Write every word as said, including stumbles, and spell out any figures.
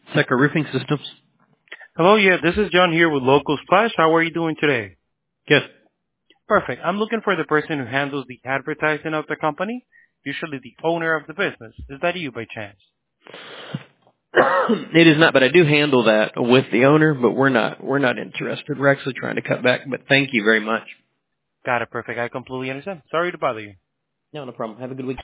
Secker Roofing Systems. Hello, yeah, this is John here with Local Splash. How are you doing today? Good. Perfect. I'm looking for the person who handles the advertising of the company, usually the owner of the business. Is that you by chance? It is not, but I do handle that with the owner, but we're not, we're not interested. We're actually trying to cut back, but thank you very much. Got it, perfect. I completely understand. Sorry to bother you. No, no problem. Have a good week.